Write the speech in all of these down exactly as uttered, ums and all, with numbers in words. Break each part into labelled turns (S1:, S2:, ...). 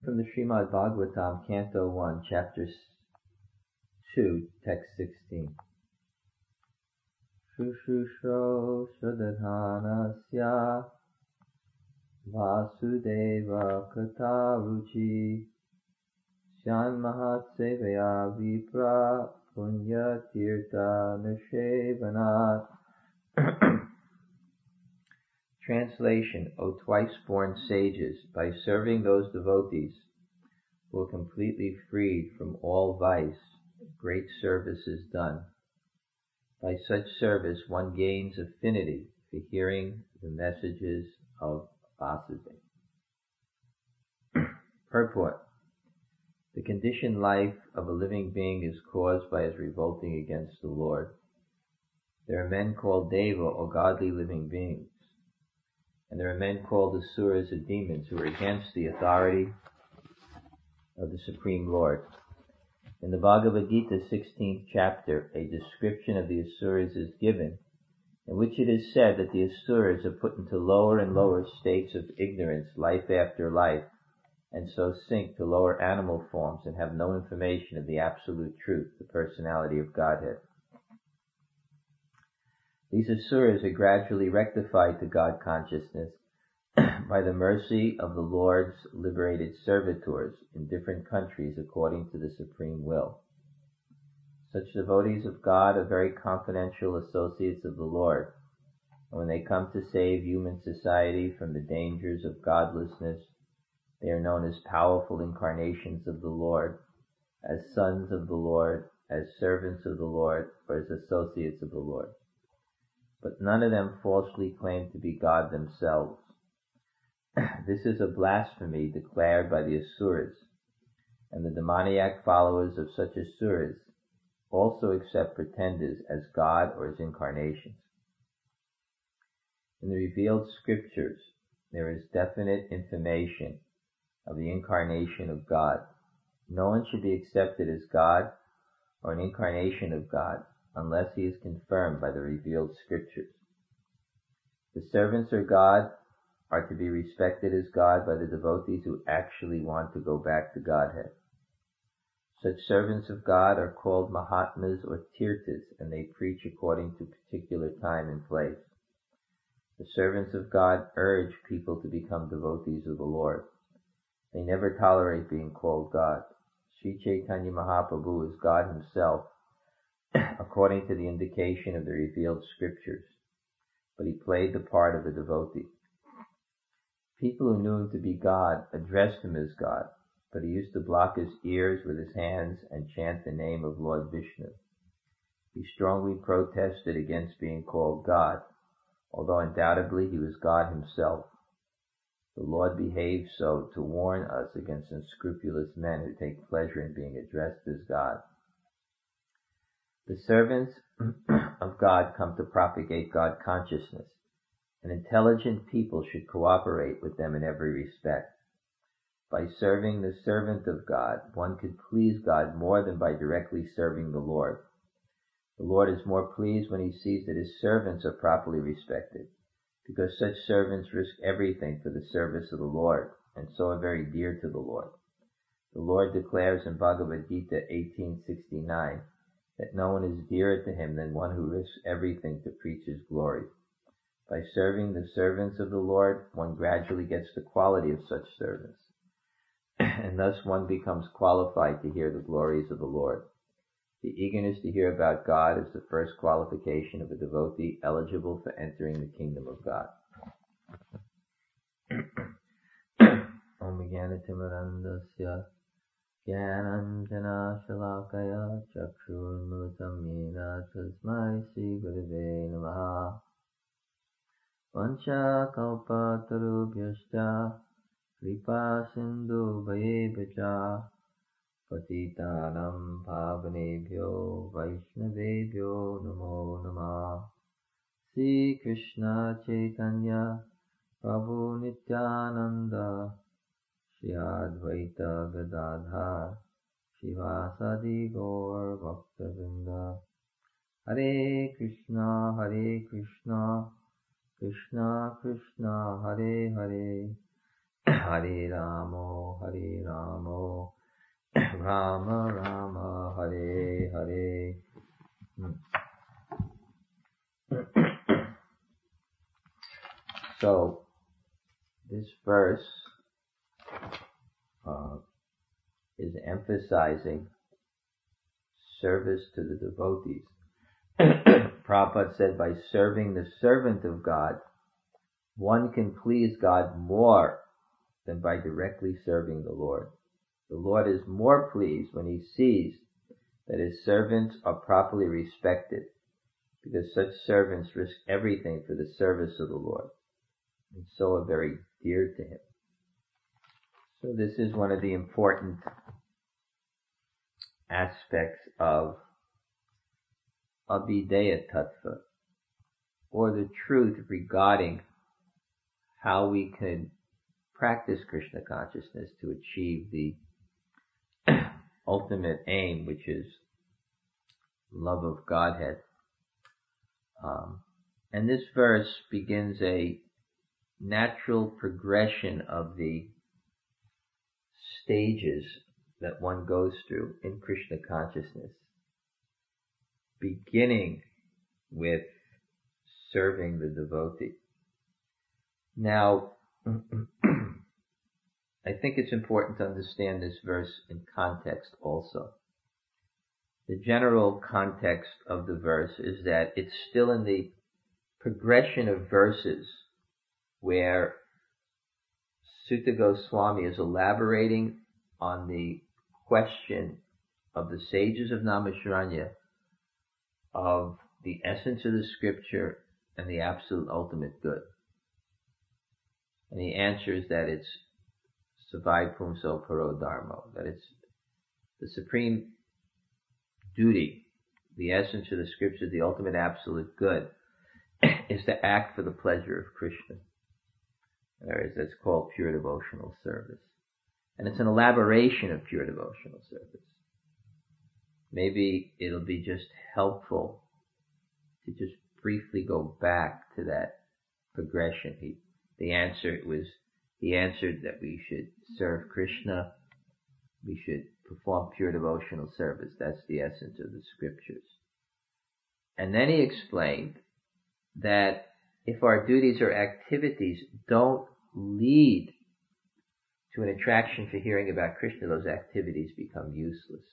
S1: From the Srimad Bhagavatam, Canto one, Chapter two, Text sixteen. Shushushro Shradhanasya Vasudeva Kataruchi Shanmahatsevaya Vipra Punya Tirtha Nishevanat. Translation: O twice-born sages, by serving those devotees who are completely freed from all vice, great service is done. By such service one gains affinity for hearing the messages of Vasudeva. Purport: the conditioned life of a living being is caused by his revolting against the Lord. There are men called Deva, or godly living beings, and there are men called Asuras, or demons, who are against the authority of the Supreme Lord. In the Bhagavad Gita, sixteenth chapter, a description of the Asuras is given, in which it is said that the Asuras are put into lower and lower states of ignorance, life after life, and so sink to lower animal forms and have no information of the absolute truth, the personality of Godhead. These Asuras are gradually rectified to God consciousness by the mercy of the Lord's liberated servitors in different countries according to the supreme will. Such devotees of God are very confidential associates of the Lord, and when they come to save human society from the dangers of godlessness, they are known as powerful incarnations of the Lord, as sons of the Lord, as servants of the Lord, or as associates of the Lord. But none of them falsely claim to be God themselves. This is a blasphemy declared by the Asuras, and the demoniac followers of such Asuras also accept pretenders as God or as incarnations. In the revealed scriptures, there is definite information of the incarnation of God. No one should be accepted as God or an incarnation of God unless he is confirmed by the revealed scriptures. The servants of God are to be respected as God by the devotees who actually want to go back to Godhead. Such servants of God are called Mahatmas or Tirthas, and they preach according to particular time and place. The servants of God urge people to become devotees of the Lord. They never tolerate being called God. Sri Chaitanya Mahaprabhu is God himself, according to the indication of the revealed scriptures, but he played the part of a devotee. People who knew him to be God addressed him as God, but he used to block his ears with his hands and chant the name of Lord Vishnu. He strongly protested against being called God, although undoubtedly he was God himself. The Lord behaved so to warn us against unscrupulous men who take pleasure in being addressed as God. The servants of God come to propagate God consciousness, and intelligent people should cooperate with them in every respect. By serving the servant of God, one could please God more than by directly serving the Lord. The Lord is more pleased when he sees that his servants are properly respected, because such servants risk everything for the service of the Lord, and so are very dear to the Lord. The Lord declares in Bhagavad Gita eighteen sixty-nine that no one is dearer to him than one who risks everything to preach his glory. By serving the servants of the Lord, one gradually gets the quality of such servants, and thus one becomes qualified to hear the glories of the Lord. The eagerness to hear about God is the first qualification of a devotee eligible for entering the kingdom of God. Om Jnana-timirandasya Jnananjana Shalakaya Chakshurmilitam Yena Tasmai Shri Gurave Namaha Vancha Kalpatarubhyascha Kripa Sindhu Bhayevacha Patitanam Pavanebhyo Vaishnavebhyo Namo Namah. Sri Krishna Chaitanya Prabhu Nityananda Shri Advaita Gadadhar Shivasadi Gaur Bhaktavinda. Hare Krishna Hare Krishna Krishna Krishna Hare Hare Hare Ramo, Hare Ramo, Rama Rama, Hare Hare. So, this verse uh, is emphasizing service to the devotees. Prabhupada said, by serving the servant of God, one can please God more than by directly serving the Lord. The Lord is more pleased when he sees that his servants are properly respected, because such servants risk everything for the service of the Lord, and so are very dear to him. So this is one of the important aspects of Abhideya Tattva, or the truth regarding how we can practice Krishna consciousness to achieve the ultimate aim, which is love of Godhead. Um, and this verse begins a natural progression of the stages that one goes through in Krishna consciousness, beginning with serving the devotee. Now, I think it's important to understand this verse in context also. The general context of the verse is that it's still in the progression of verses where Sutta Goswami is elaborating on the question of the sages of Naimisharanya of the essence of the scripture and the absolute ultimate good. And the answer is that it's Savai Pumso Paro Dharmo, that it's the supreme duty, the essence of the scripture, the ultimate absolute good, is to act for the pleasure of Krishna. There is, that's called pure devotional service. And it's an elaboration of pure devotional service. Maybe it'll be just helpful to just briefly go back to that progression. He, the answer was, he answered that we should serve Krishna, we should perform pure devotional service. That's the essence of the scriptures. And then he explained that if our duties or activities don't lead to an attraction for hearing about Krishna, those activities become useless.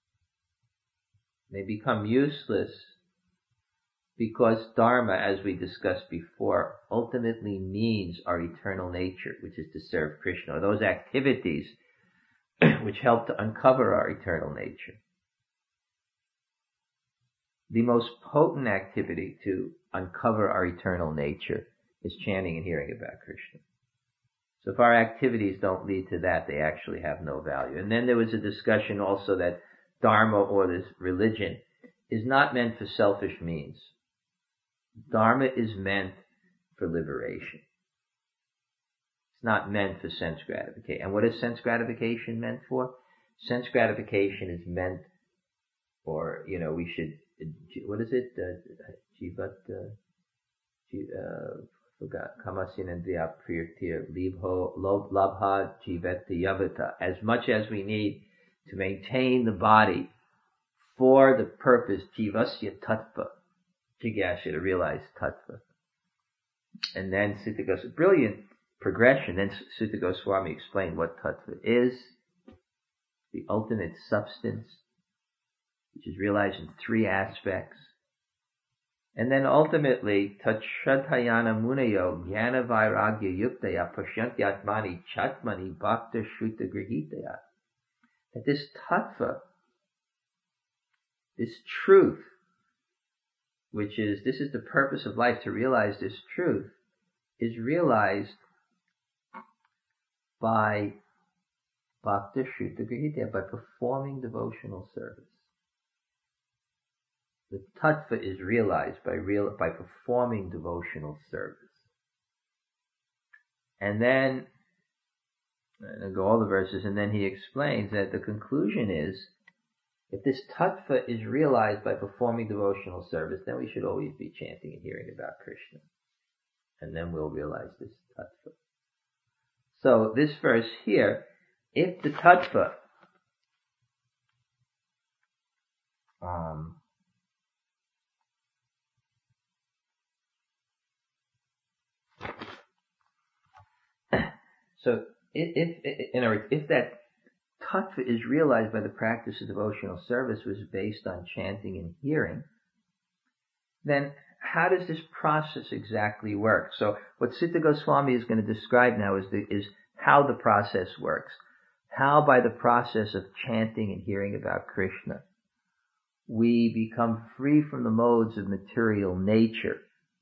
S1: They become useless because Dharma, as we discussed before, ultimately means our eternal nature, which is to serve Krishna, or those activities which help to uncover our eternal nature. The most potent activity to uncover our eternal nature is chanting and hearing about Krishna. So if our activities don't lead to that, they actually have no value. And then there was a discussion also that Dharma, or this religion, is not meant for selfish means. Dharma is meant for liberation. It's not meant for sense gratification. And what is sense gratification meant for? Sense gratification is meant for, you know, we should, what is it? Jivat, uh, forgot. Kamasinandriya priyatya libho labha jiveta yavata. As much as we need to maintain the body for the purpose jivasya tattva. Jigyasya, to realize tattva. And then Sutta Goswami, brilliant progression. Then Sutta Goswami explained what tattva is, the ultimate substance, which is realized in three aspects. And then ultimately, Tatshratayana Munayo Jnana Vairagya Yuktaya Pashantyatmani Chatmani Bhakta Shruta Grihitaya. That this tattva, this truth, which is, this is the purpose of life, to realize this truth, is realized by Bhakta Shruta Grihitaya, by performing devotional service. The tattva is realized by real, by performing devotional service. And then, and I'll go all the verses, and then he explains that the conclusion is, if this tattva is realized by performing devotional service, then we should always be chanting and hearing about Krishna. And then we'll realize this tattva. So this verse here, if the tattva, um, so if, if, in other words, if that tattva is realized by the practice of devotional service was based on chanting and hearing, then how does this process exactly work? So what Siddha Goswami is going to describe now is the, is how the process works. How by the process of chanting and hearing about Krishna, we become free from the modes of material nature,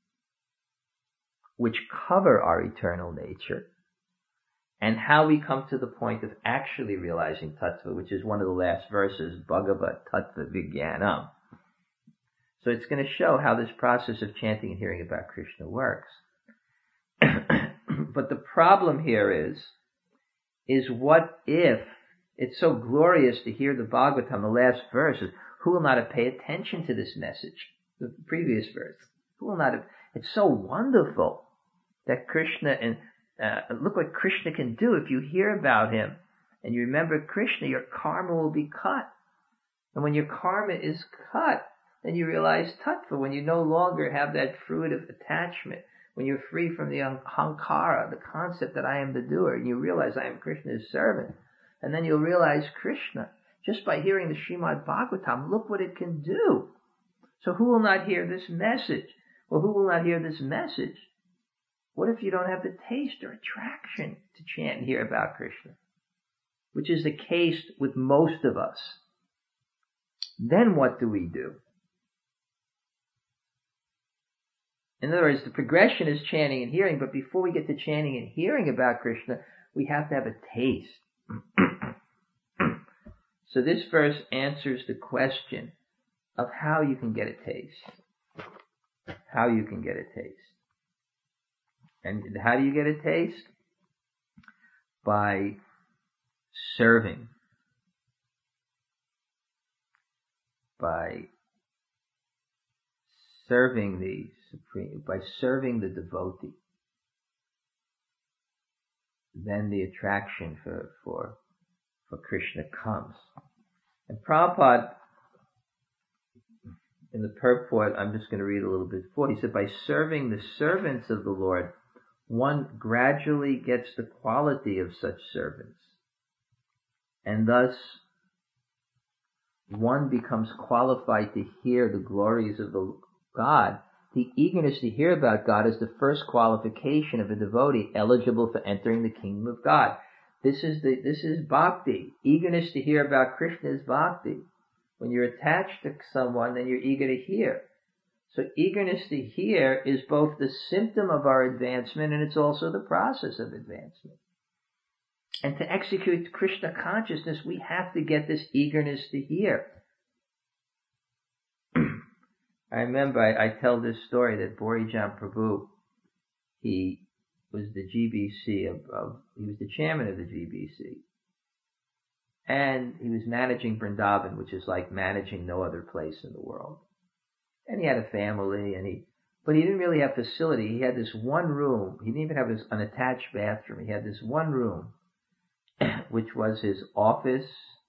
S1: which cover our eternal nature, and how we come to the point of actually realizing tattva, which is one of the last verses, Bhagavat Tattva Vijnanam. So it's going to show how this process of chanting and hearing about Krishna works. But the problem here is, is what if it's so glorious to hear the Bhagavatam, the last verses, who will not have paid attention to this message? The previous verse. Who will not have? It's so wonderful that Krishna, and uh, look what Krishna can do. If you hear about him and you remember Krishna, your karma will be cut. And when your karma is cut, then you realize tattva, when you no longer have that fruit of attachment, when you're free from the ahankara, the concept that I am the doer, and you realize I am Krishna's servant. And then you'll realize Krishna, just by hearing the Srimad Bhagavatam, look what it can do. So who will not hear this message? Well, who will not hear this message? What if you don't have the taste or attraction to chant and hear about Krishna? Which is the case with most of us. Then what do we do? In other words, the progression is chanting and hearing, but before we get to chanting and hearing about Krishna, we have to have a taste. So this verse answers the question of how you can get a taste. How you can get a taste. And how do you get a taste? By serving. By serving the Supreme, by serving the devotee. Then the attraction for, for, for Krishna comes. And Prabhupada, in the purport, I'm just going to read a little bit before, he said, by serving the servants of the Lord, one gradually gets the quality of such servants. And thus, one becomes qualified to hear the glories of the God. The eagerness to hear about God is the first qualification of a devotee eligible for entering the kingdom of God. This is the, this is bhakti. Eagerness to hear about Krishna is bhakti. When you're attached to someone, then you're eager to hear. So eagerness to hear is both the symptom of our advancement and it's also the process of advancement. And to execute Krishna consciousness, we have to get this eagerness to hear. I remember I, I tell this story that Borijan Prabhu, he was the G B C of, of, he was the chairman of the G B C. And he was managing Vrindavan, which is like managing no other place in the world. And he had a family, and he, but he didn't really have facility. He had this one room. He didn't even have this unattached bathroom. He had this one room, which was his office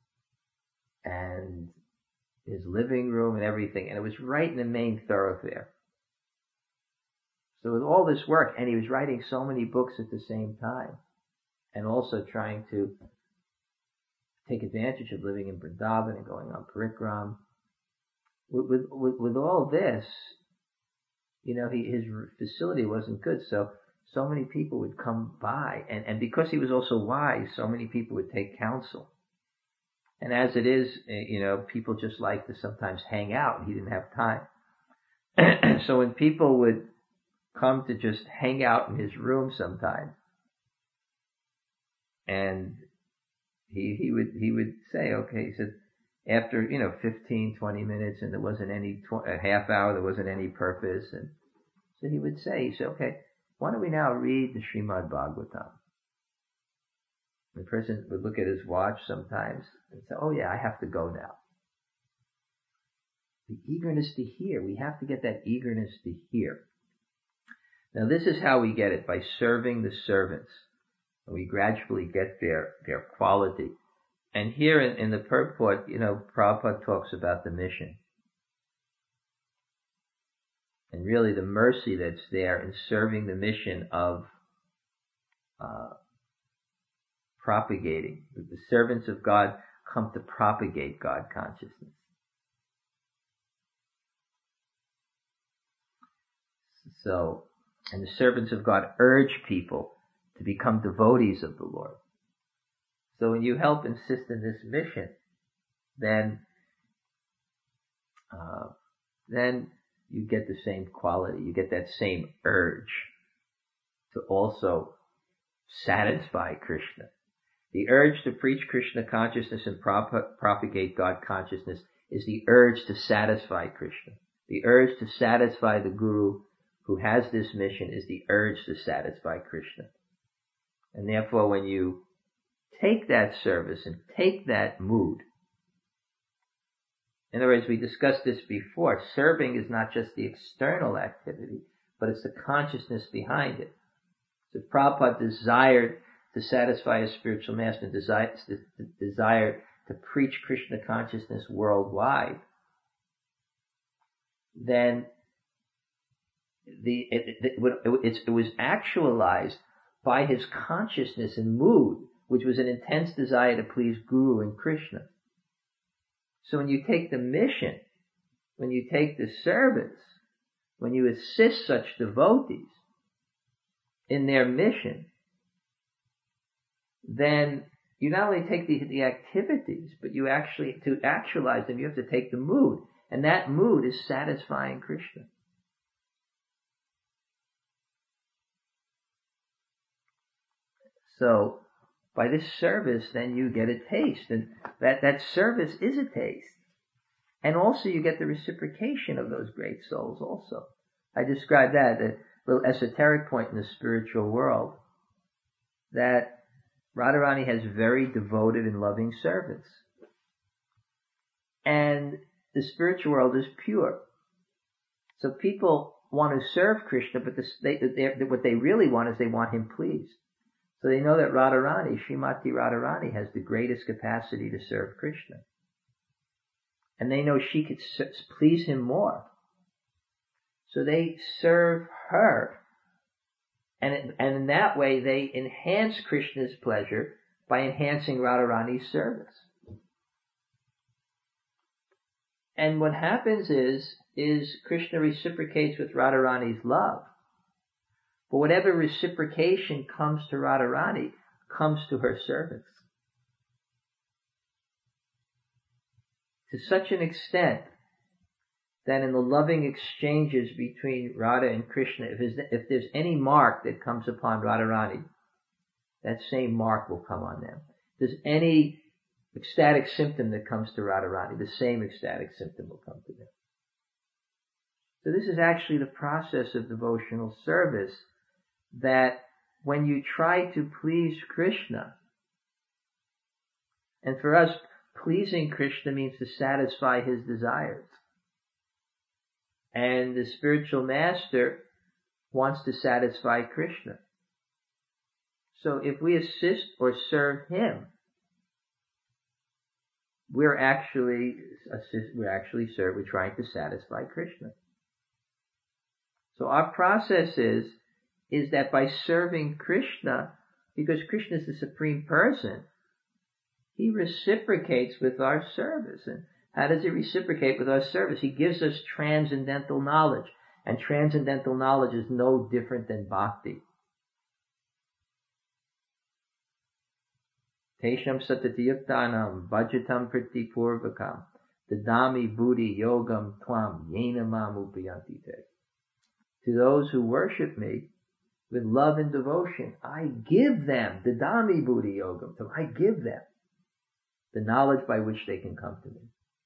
S1: and his living room and everything, and it was right in the main thoroughfare. So with all this work, and he was writing so many books at the same time, and also trying to take advantage of living in Vrindavan and going on parikram. With, with, with, with all this, you know, he, his facility wasn't good, so so many people would come by, and, and because he was also wise, so many people would take counsel. And as it is, you know, people just like to sometimes hang out. He didn't have time. So when people would come to just hang out in his room sometime, and he he would he would say, okay, he said, after, you know, fifteen, twenty minutes, and there wasn't any, tw- a half hour, there wasn't any purpose, and so he would say, he said, okay, why don't we now read the Srimad Bhagavatam? The person would look at his watch sometimes and say, oh yeah, I have to go now. The eagerness to hear. We have to get that eagerness to hear. Now this is how we get it, by serving the servants. And we gradually get their, their quality. And here in, in the purport, you know, Prabhupada talks about the mission. And really the mercy that's there in serving the mission of uh, propagating. The servants of God come to propagate God consciousness. So, and the servants of God urge people to become devotees of the Lord. So when you help insist in this mission, then, uh, then you get the same quality. You get that same urge to also satisfy Krishna. The urge to preach Krishna consciousness and prop- propagate God consciousness is the urge to satisfy Krishna. The urge to satisfy the Guru who has this mission is the urge to satisfy Krishna. And therefore, when you take that service and take that mood, in other words, we discussed this before, serving is not just the external activity, but it's the consciousness behind it. So Prabhupada desired to satisfy his spiritual master, and desired, desired to preach Krishna consciousness worldwide, then the it, it, it, it was actualized by his consciousness and mood, which was an intense desire to please Guru and Krishna. So when you take the mission, when you take the service, when you assist such devotees in their mission, then you not only take the, the activities, but you actually, to actualize them, you have to take the mood. And that mood is satisfying Krishna. So, by this service, then you get a taste. And that, that service is a taste. And also you get the reciprocation of those great souls also. I described that, a little esoteric point in the spiritual world, that Radharani has very devoted and loving servants. And the spiritual world is pure. So people want to serve Krishna, but this, they, they, what they really want is they want him pleased. So they know that Radharani, Srimati Radharani, has the greatest capacity to serve Krishna. And they know she could please him more. So they serve her. And, it, and in that way, they enhance Krishna's pleasure by enhancing Radharani's service. And what happens is, is Krishna reciprocates with Radharani's love. But whatever reciprocation comes to Radharani comes to her servants. To such an extent that in the loving exchanges between Radha and Krishna, if there's, if there's any mark that comes upon Radharani, that same mark will come on them. If there's any ecstatic symptom that comes to Radharani, the same ecstatic symptom will come to them. So this is actually the process of devotional service, that when you try to please Krishna, and for us, pleasing Krishna means to satisfy his desires. And the spiritual master wants to satisfy Krishna. So if we assist or serve him, we're actually assist, we're actually serve, we're trying to satisfy Krishna. So our process is, is that by serving Krishna, because Krishna is the Supreme Person, he reciprocates with our service. And how does he reciprocate with our service? He gives us transcendental knowledge. And transcendental knowledge is no different than bhakti. Tesham satatiyuktanam bhajatam pritipurvakam dadami buddhi yogam tvam yena mam upayanti te. To those who worship me with love and devotion, I give them dadami buddhi yogam tvam. I give them the knowledge by which they can come to me.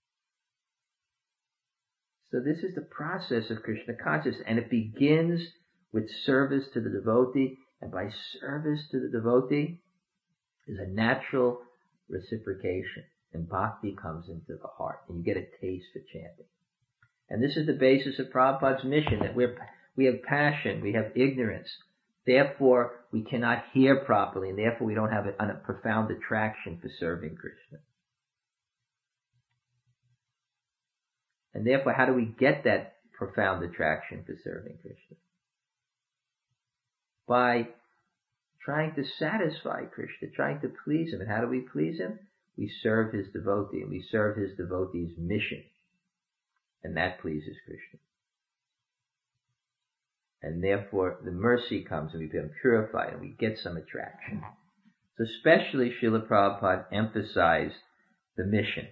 S1: So this is the process of Krishna consciousness, and it begins with service to the devotee, and by service to the devotee is a natural reciprocation, and bhakti comes into the heart, and you get a taste for chanting. And this is the basis of Prabhupada's mission, that we're, we have passion, we have ignorance, Therefore, we cannot hear properly, and therefore we don't have a, a profound attraction for serving Krishna. And therefore, how do we get that profound attraction for serving Krishna? By trying to satisfy Krishna, trying to please him. And how do we please him? We serve his devotee, and we serve his devotee's mission. And that pleases Krishna. And therefore, the mercy comes, and we become purified, and we get some attraction. So especially Srila Prabhupada emphasized the mission,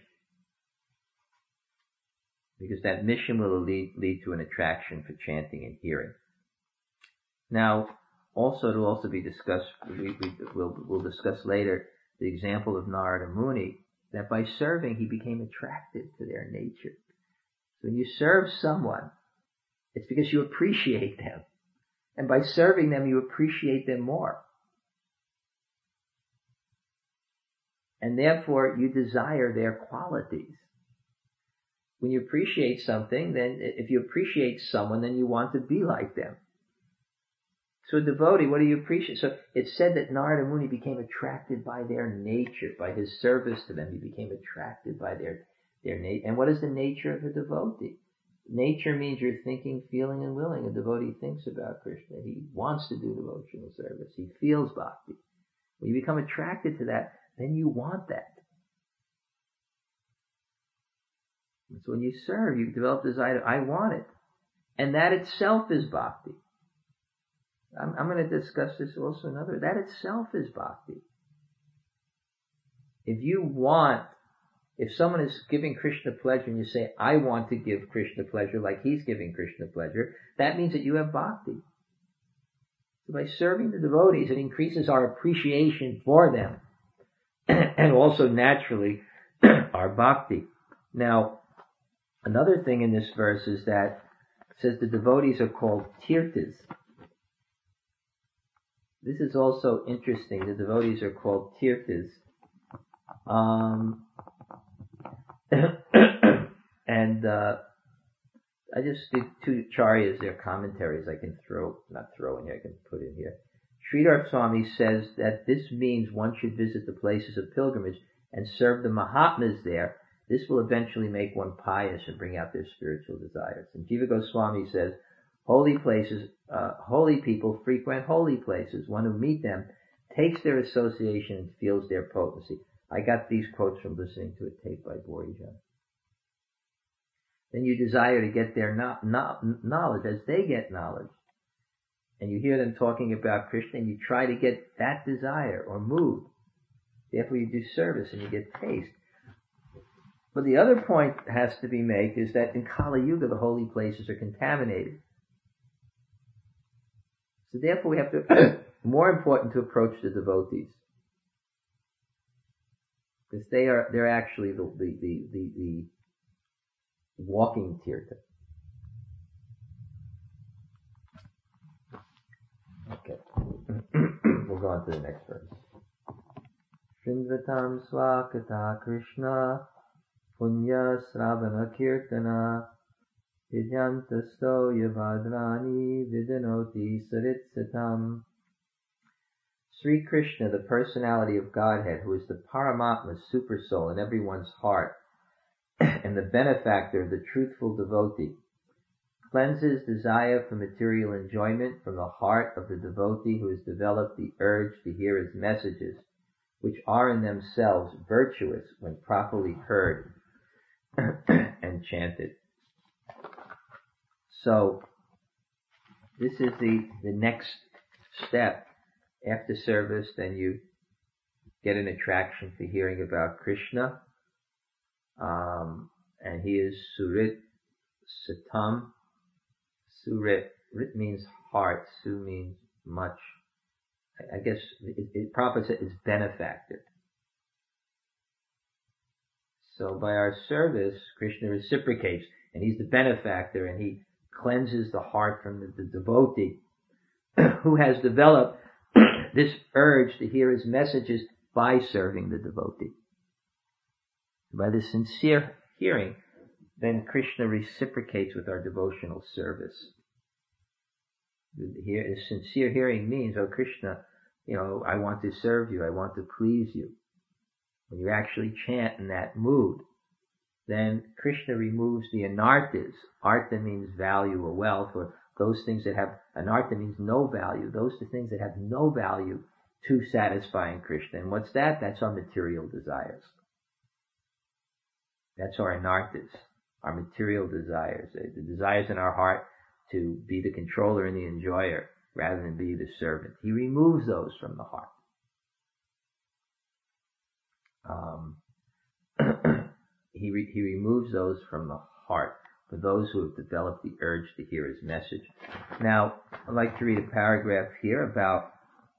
S1: because that mission will lead, lead to an attraction for chanting and hearing. Now, also, it will also be discussed, we, we, we'll, we'll discuss later, the example of Narada Muni, that by serving, he became attracted to their nature. So when you serve someone, it's because you appreciate them. And by serving them, you appreciate them more. And therefore, you desire their qualities. When you appreciate something, then if you appreciate someone, then you want to be like them. So a devotee, what do you appreciate? So it's said that Narada Muni became attracted by their nature, by his service to them. He became attracted by their, their nature. And what is the nature of a devotee? Nature means you're thinking, feeling, and willing. A devotee thinks about Krishna. He wants to do devotional service. He feels bhakti. When you become attracted to that, then you want that. And so when you serve, you develop desire, I want it. And that itself is bhakti. I'm, I'm going to discuss this also another. That itself is bhakti. If you want, if someone is giving Krishna pleasure and you say, I want to give Krishna pleasure like he's giving Krishna pleasure, that means that you have bhakti. So by serving the devotees, it increases our appreciation for them. And also naturally, our bhakti. Now, another thing in this verse is that it says the devotees are called tirthas. This is also interesting. The devotees are called tirthas. Um, and uh, I just did two charyas, their commentaries I can throw, not throw in here, I can put in here. Sridhar Swami says that this means one should visit the places of pilgrimage and serve the Mahatmas there. This will eventually make one pious and bring out their spiritual desires. And Jiva Goswami says, holy places, uh, holy people frequent holy places. One who meet them takes their association and feels their potency. I got these quotes from listening to a tape by Borijan. Then you desire to get their no, no, knowledge as they get knowledge. And you hear them talking about Krishna and you try to get that desire or mood. Therefore you do service and you get taste. But the other point that has to be made is that in Kali Yuga the holy places are contaminated. So therefore we have to, more important to approach the devotees. Because they are, they're actually the, the, the, the, the walking tirtha. Okay. We'll go on to the next verse. Shrinvatam swakata Krishna punya sravana kirtana vidyantasto yavadrani vidanoti saritsatam. Sri Krishna, the personality of Godhead, who is the Paramatma super soul in everyone's heart, and the benefactor of the truthful devotee, cleanses desire for material enjoyment from the heart of the devotee who has developed the urge to hear his messages, which are in themselves virtuous when properly heard and chanted. So, this is the, the next step. After service, then you get an attraction for hearing about Krishna. Um, and he is Surit Satam. Surit, Rit means heart, Su means much. I, I guess it, it Prabhupada said is benefactor. So by our service, Krishna reciprocates, and he's the benefactor, and he cleanses the heart from the, the devotee who has developed this urge to hear his messages by serving the devotee. By the sincere hearing, then Krishna reciprocates with our devotional service. Here, sincere hearing means, oh Krishna, you know, I want to serve you, I want to please you. When you actually chant in that mood, then Krishna removes the anarthas. Artha means value or wealth, or those things that have, anartha means no value. Those are things that have no value to satisfying Krishna. And what's that? That's our material desires. That's our anarthas, our material desires, the desires in our heart to be the controller and the enjoyer rather than be the servant. He removes those from the heart. Um, he, re- he removes those from the heart for those who have developed the urge to hear his message. Now, I'd like to read a paragraph here about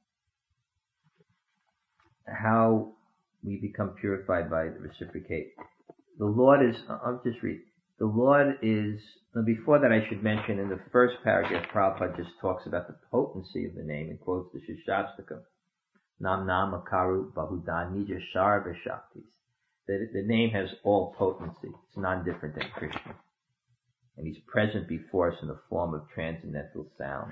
S1: how we become purified by the reciprocate. The Lord is, I'll just read. The Lord is, before that I should mention in the first paragraph, Prabhupada just talks about the potency of the name and quotes the Shishastakam. Nam Nama Karu Bahudan Nija Sharva Shaktis. The, the name has all potency. It's non-different than Krishna. And he's present before us in the form of transcendental sound.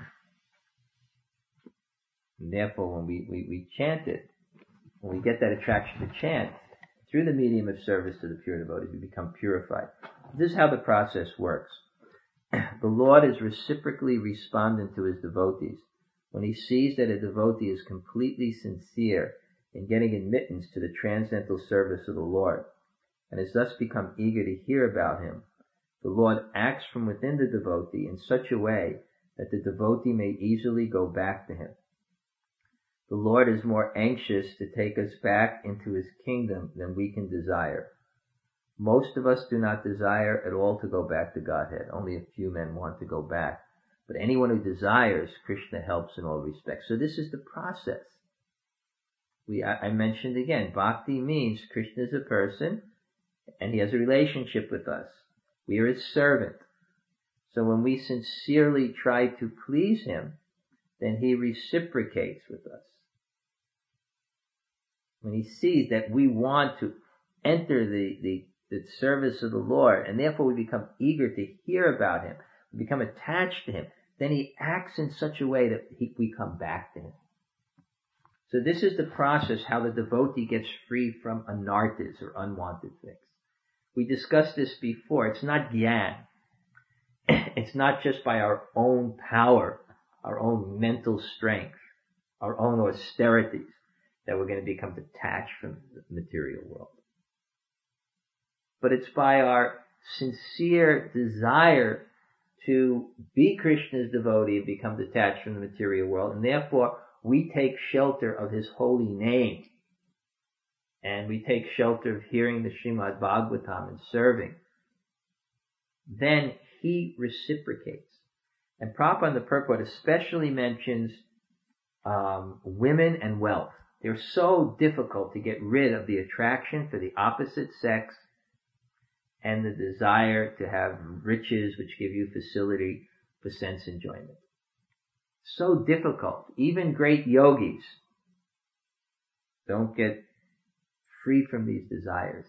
S1: And therefore, when we, we, we chant it, when we get that attraction to chant, through the medium of service to the pure devotees, we become purified. This is how the process works. The Lord is reciprocally respondent to his devotees. When he sees that a devotee is completely sincere in getting admittance to the transcendental service of the Lord, and has thus become eager to hear about him, the Lord acts from within the devotee in such a way that the devotee may easily go back to him. The Lord is more anxious to take us back into his kingdom than we can desire. Most of us do not desire at all to go back to Godhead. Only a few men want to go back. But anyone who desires, Krishna helps in all respects. So this is the process. We, I, I mentioned again, bhakti means Krishna is a person and he has a relationship with us. We are his servant. So when we sincerely try to please him, then he reciprocates with us. When he sees that we want to enter the, the, the service of the Lord, and therefore we become eager to hear about him, we become attached to him, then he acts in such a way that he, we come back to him. So this is the process how the devotee gets free from anarthas or unwanted things. We discussed this before. It's not gyan. It's not just by our own power, our own mental strength, our own austerities, that we're going to become detached from the material world. But it's by our sincere desire to be Krishna's devotee and become detached from the material world, and therefore we take shelter of his holy name, and we take shelter of hearing the Srimad Bhagavatam and serving. Then he reciprocates. And Prabhupada in the purport especially mentions um, women and wealth. They're so difficult to get rid of the attraction for the opposite sex and the desire to have riches which give you facility for sense enjoyment. So difficult. Even great yogis don't get free from these desires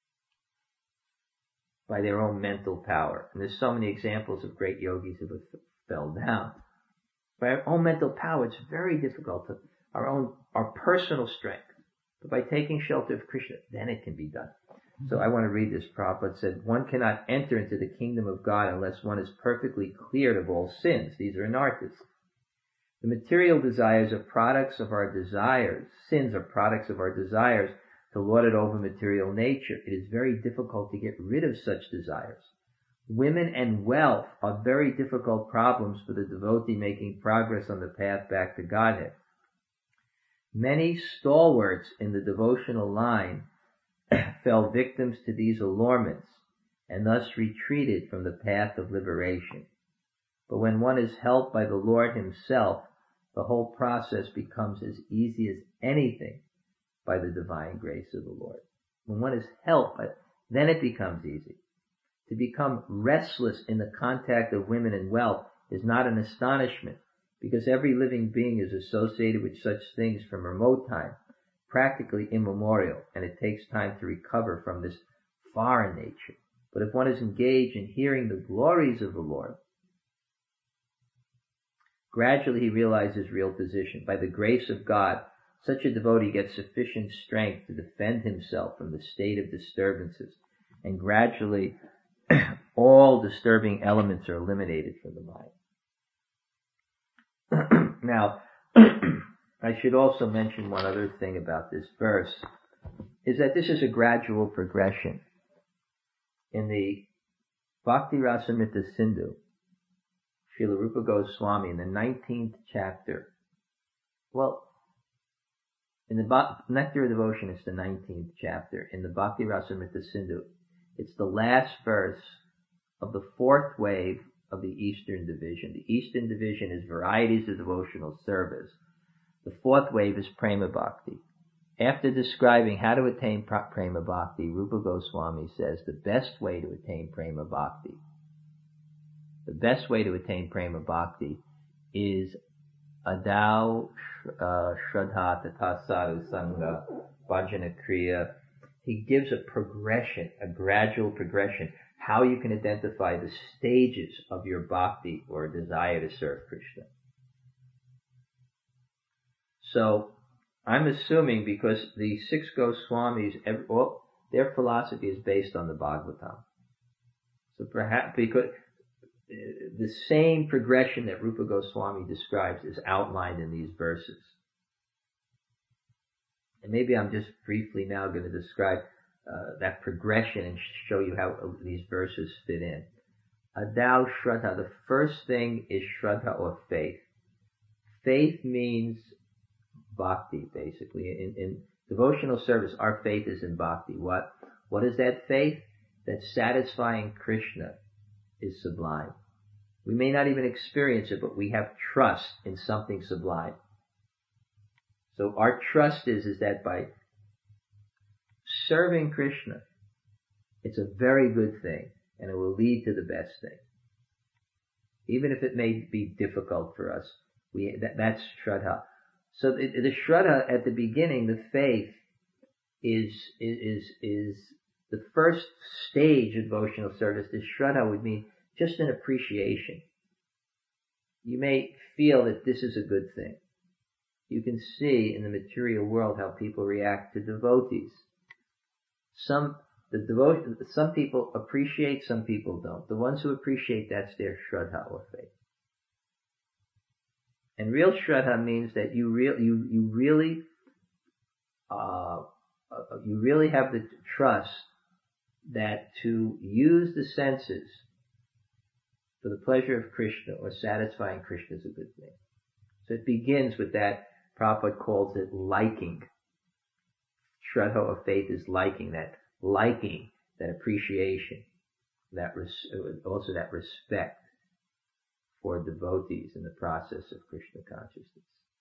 S1: by their own mental power. And there's so many examples of great yogis who have fell down. By our own mental power, it's very difficult to our own, our personal strength. But by taking shelter of Krishna, then it can be done. So I want to read this. Prabhupada said, one cannot enter into the kingdom of God unless one is perfectly cleared of all sins. These are anarthas. The material desires are products of our desires. Sins are products of our desires to lord it over material nature. It is very difficult to get rid of such desires. Women and wealth are very difficult problems for the devotee making progress on the path back to Godhead. Many stalwarts in the devotional line fell victims to these allurements and thus retreated from the path of liberation. But when one is helped by the Lord himself, the whole process becomes as easy as anything by the divine grace of the Lord. When one is helped, then it becomes easy. To become restless in the contact of women and wealth is not an astonishment, because every living being is associated with such things from remote time, practically immemorial, and it takes time to recover from this foreign nature. But if one is engaged in hearing the glories of the Lord, Gradually he realizes real position. By the grace of God, such a devotee gets sufficient strength to defend himself from the state of disturbances, and gradually all disturbing elements are eliminated from the mind. Now, I should also mention one other thing about this verse, is that this is a gradual progression. In the Bhakti Rasamrita Sindhu, Srila Rupa Goswami, in the nineteenth chapter, well, in the ba- Nectar of Devotion, it's the nineteenth chapter. In the Bhakti Rasamrita Sindhu, it's the last verse of the fourth wave of the Eastern Division. The Eastern Division is varieties of devotional service. The fourth wave is Prema Bhakti. After describing how to attain Prema Bhakti, Rupa Goswami says the best way to attain Prema Bhakti, the best way to attain Prema Bhakti is Adau uh, Shraddha Tata Sadhu Sangha Bhajana Kriya. He gives a progression, a gradual progression, how you can identify the stages of your bhakti or desire to serve Krishna. So, I'm assuming because the six Goswamis, well, their philosophy is based on the Bhagavatam. So perhaps because the same progression that Rupa Goswami describes is outlined in these verses. And maybe I'm just briefly now going to describe uh, that progression and show you how these verses fit in. Adau Shraddha, the first thing is Shraddha or faith. Faith means bhakti, basically. In, in devotional service, our faith is in bhakti. What? What is that faith? That satisfying Krishna is sublime. We may not even experience it, but we have trust in something sublime. So our trust is, is that by serving Krishna, it's a very good thing, and it will lead to the best thing. Even if it may be difficult for us, we that, that's Shraddha. So the, the Shraddha at the beginning, the faith, is, is, is the first stage of devotional service. The Shraddha would mean just an appreciation. You may feel that this is a good thing. You can see in the material world how people react to devotees. Some, the devotion, some people appreciate, some people don't. The ones who appreciate, that's their Shraddha or faith. And real Shraddha means that you real you you really uh, uh, you really have the trust that to use the senses for the pleasure of Krishna or satisfying Krishna is a good thing. So it begins with that. Prabhupada calls it liking. Shraddha or faith is liking, that liking, that appreciation, that res- also that respect for devotees in the process of Krishna consciousness.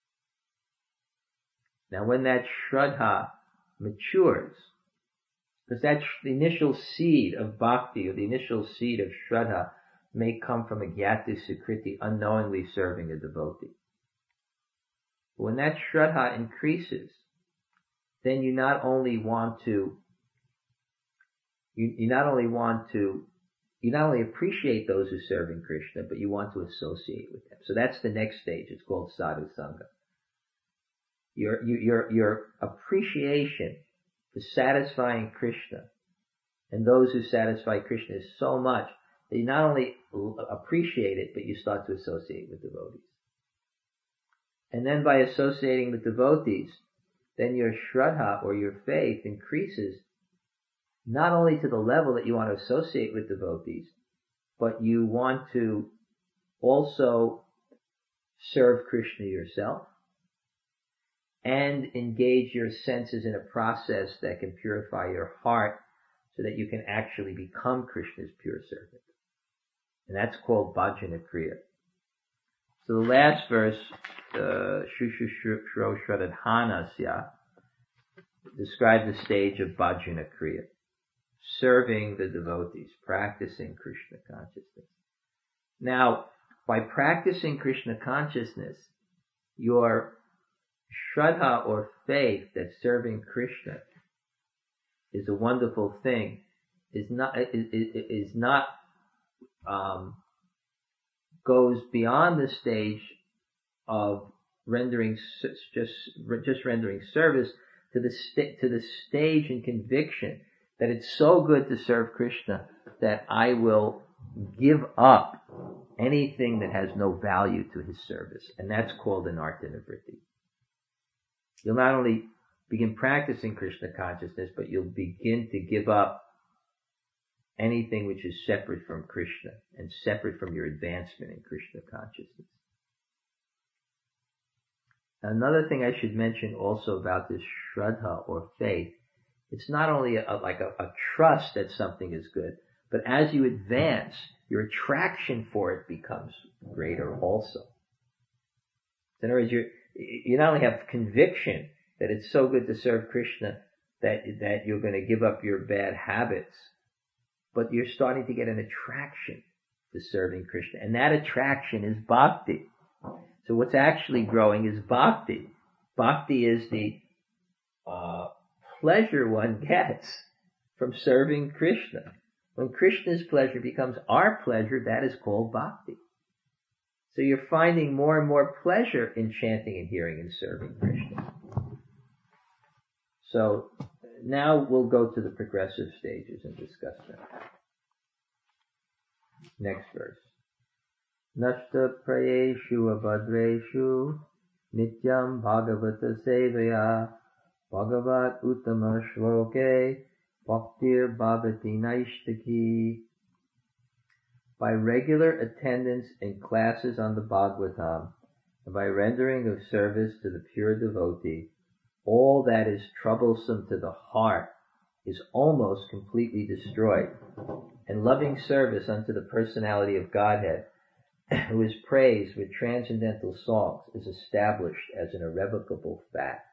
S1: Now when that Shraddha matures, because that the initial seed of bhakti, or the initial seed of Shraddha, may come from a Gyati Sukriti, unknowingly serving a devotee. But when that Shraddha increases, then you not only want to, you, you not only want to, you not only appreciate those who serve in Krishna, but you want to associate with them. So that's the next stage. It's called Sadhu Sangha. Your, your, your appreciation for satisfying Krishna and those who satisfy Krishna is so much that you not only appreciate it, but you start to associate with devotees. And then by associating with devotees, then your Shraddha or your faith increases not only to the level that you want to associate with devotees, but you want to also serve Krishna yourself and engage your senses in a process that can purify your heart so that you can actually become Krishna's pure servant. And that's called Bhajana Kriya. So the last verse, Shushushro Shraddhanasya, describes the stage of Bhajana Kriya, serving the devotees, practicing Krishna consciousness. Now, by practicing Krishna consciousness, your Shraddha or faith that serving Krishna is a wonderful thing, is not, is, is not, um, goes beyond the stage of rendering just just rendering service to the st- to the stage and conviction that it's so good to serve Krishna that I will give up anything that has no value to his service, and that's called anartha nivritti. You'll not only begin practicing Krishna consciousness, but you'll begin to give up anything which is separate from Krishna and separate from your advancement in Krishna consciousness. Another thing I should mention also about this shraddha or faith, it's not only a, like a, a trust that something is good, but as you advance, your attraction for it becomes greater also. In other words, you you not only have conviction that it's so good to serve Krishna that that you're going to give up your bad habits, but you're starting to get an attraction to serving Krishna, and that attraction is bhakti. So what's actually growing is bhakti. Bhakti is the uh, pleasure one gets from serving Krishna. When Krishna's pleasure becomes our pleasure, that is called bhakti. So you're finding more and more pleasure in chanting and hearing and serving Krishna. So now we'll go to the progressive stages and discuss them. Next verse. Nashta prayeshu abhadreshu nityam bhagavata sevaya bhagavat uttama shloke bhaktir bhavati naishtaki. By regular attendance in classes on the Bhagavatam and by rendering of service to the pure devotee, all that is troublesome to the heart is almost completely destroyed, and loving service unto the personality of Godhead, who is praised with transcendental songs, is established as an irrevocable fact.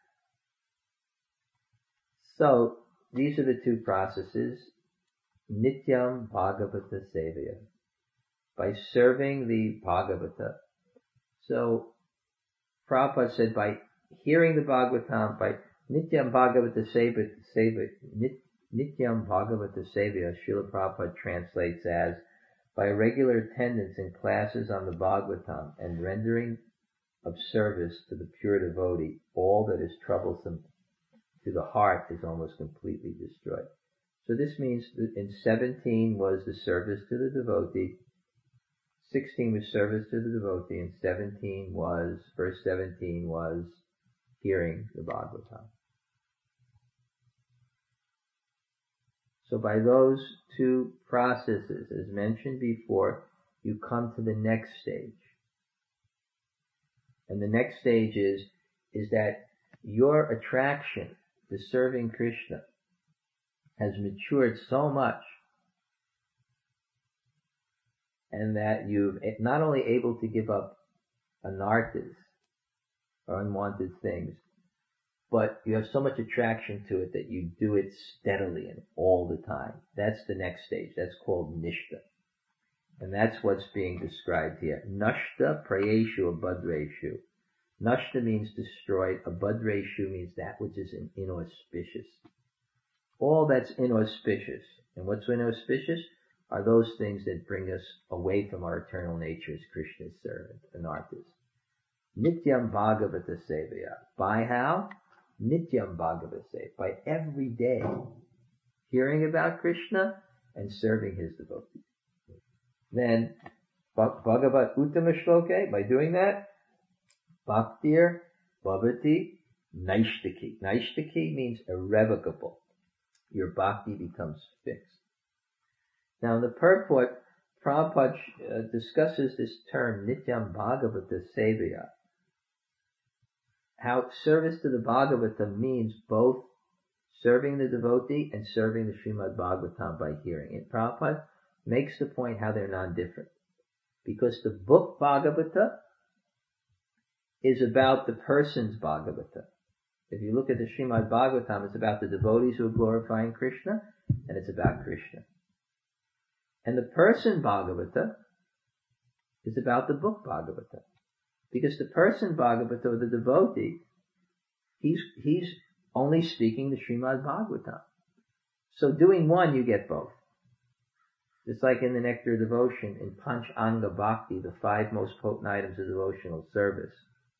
S1: So, these are the two processes. Nityam Bhagavata Sevaya. By serving the Bhagavata. So, Prabhupada said by hearing the Bhagavatam, by Nityam Bhagavata Sevaya, Nityam Bhagavata Sevaya, Srila Prabhupada translates as, by regular attendance in classes on the Bhagavatam and rendering of service to the pure devotee, all that is troublesome to the heart is almost completely destroyed. So this means that in seventeen was the service to the devotee, sixteen was service to the devotee, and seventeen was, verse seventeen was hearing the Bhagavatam. So by those two processes, as mentioned before, you come to the next stage. And the next stage is, is that your attraction to serving Krishna has matured so much, and that you've not only able to give up anarthas, or unwanted things, but you have so much attraction to it that you do it steadily and all the time. That's the next stage. That's called nishta. And that's what's being described here. Nashta prayeshu abhadreshu. Nashta means destroyed. Abhadreshu means that which is inauspicious. All that's inauspicious. And what's inauspicious are those things that bring us away from our eternal nature as Krishna's servant, anarthas. Nityam Bhagavata Sevaya. By how? Nityam Bhagavata Sevaya. By every day hearing about Krishna and serving his devotees. Then, Bhagavat Uttama Shloke, by doing that, Bhaktir Bhavati Naishtaki. Naishtaki means irrevocable. Your bhakti becomes fixed. Now, in the purport, Prabhupada uh, discusses this term, Nityam Bhagavata Sevaya. How service to the Bhagavata means both serving the devotee and serving the Srimad Bhagavatam by hearing. And Prabhupada makes the point how they're non-different. Because the book Bhagavata is about the person's Bhagavata. If you look at the Srimad Bhagavatam, it's about the devotees who are glorifying Krishna, and it's about Krishna. And the person Bhagavata is about the book Bhagavata. Because the person Bhagavata, or the devotee, he's, he's only speaking the Srimad Bhagavatam. So doing one, you get both. It's like in the Nectar of Devotion, in Panch Anga Bhakti, the five most potent items of devotional service.